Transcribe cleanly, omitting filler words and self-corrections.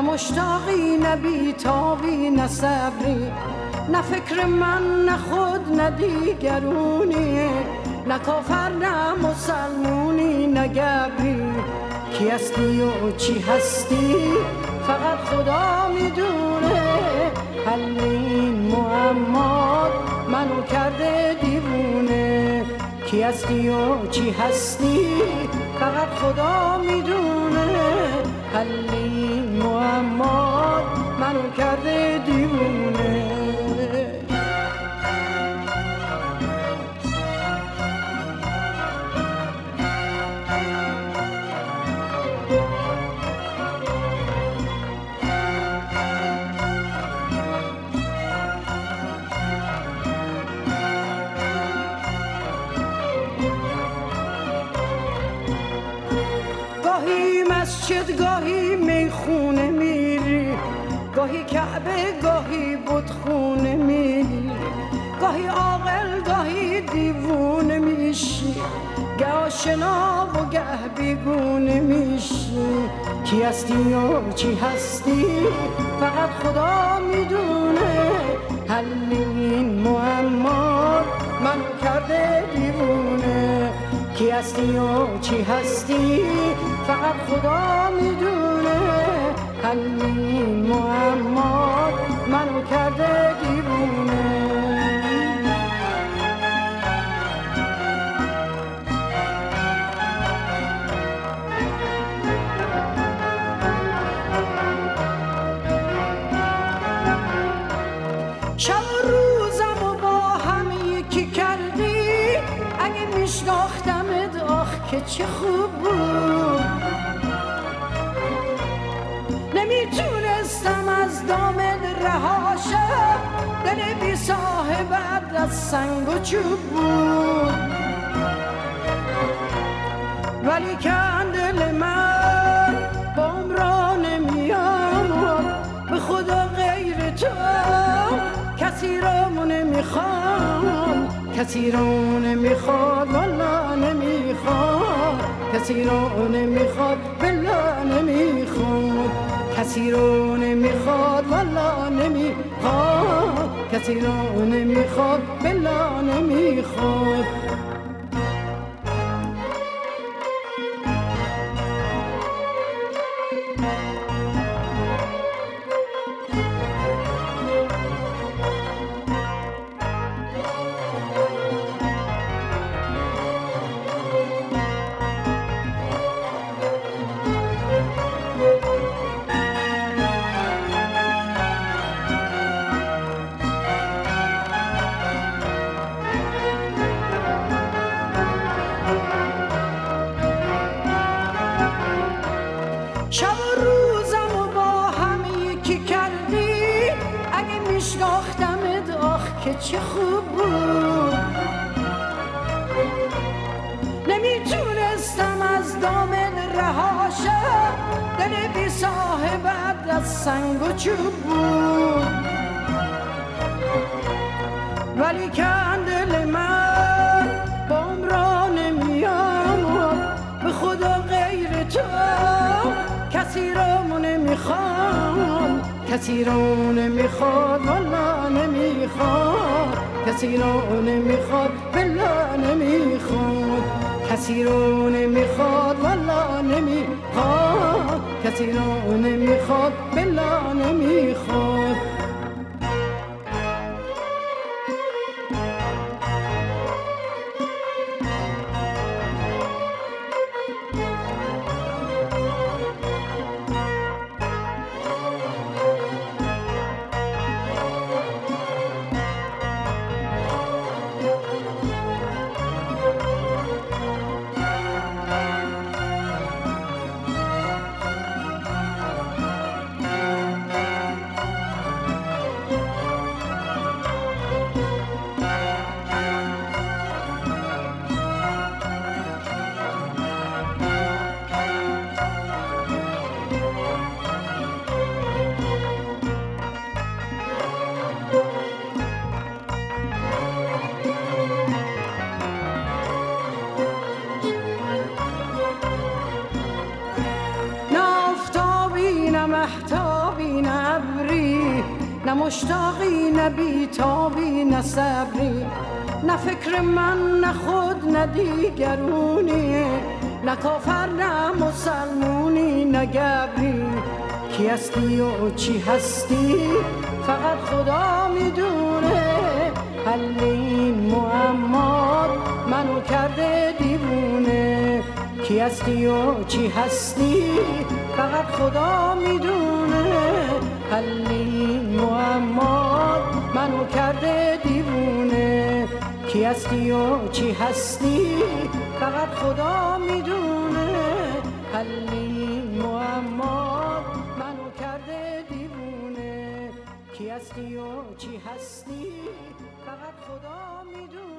مشتاقی نه بیتابی نه صبری، نه فکر من نه خود نه دیگرونی، نه کافر نه مسلمونی نه گبری. کی هستی و چی هستی فقط خدا میدونه، حل این معما منو کرده دیوونه. کی هستی و چی هستی فقط خدا میدونه، حل این معما منو کرده دیوونه. گاهی مسجد گاهی میخونه میری، گاهی کعبه گاهی بتخونه میری، گاهی عاقل گاهی دیوونه میشی، گه آشنا و گه بیگونه میشی. کی هستی و چی هستی فقط خدا میدونه، حل این معما منو کرده دیوونه. کی هستی و چی هستی فقط خدا میدونه، حل این معما منو کرده دیوونه. شب و روزم و با هم یکی کردی، اگه میشناختمت آخ که چه خوب بود. نمیتونستم از دامت رهاشم، دل بی صاحبت از سنگ و چوب بود. ولی کن دل من با عمرا نمیاد، به خدا غیر تو کسی رو نمیخوام، کسی رو نمیخواد والا نمیخواد، کسی رو نمیخواد بلا نمیخواد، کسی رو نمیخواد والا نمیخواد، کسی رو نمیخواد بلا نمیخواد. شب و روزم و با هم یکی کردی، اگه میشناختمت آخ که چه خوب بود. نمیتونستم از دامت رهاشم، دل بی صاحبت از سنگ و چوب بود. ولی کن دل من با عمرا نمیاد، به خدا غیر تو کسی رو نمیخوام، کسی رو نمیخواد والا نمیخواد، کسی رو نمیخواد بلا نمیخواد، کسی رو نمیخواد والا نمیخواد، کسی رو نمیخواد بلا نمیخواد. نه مشتاقی نه بیتابی نه صبری، نه فکر من نه خود نه دیگرونی، نه کافر نه مسلمونی نه گبری. کی هستی و چی هستی فقط خدا میدونه، حل این معمات منو کرده دیوونه. کی هستی و چی هستی فقط خدا میدونه، حل این معمات منو کرده دیوونه. کی هستی و چی هستی فقط خدا میدونه، حل این معمات منو کرده دیوونه. کی هستی و چی هستی فقط خدا میدونه.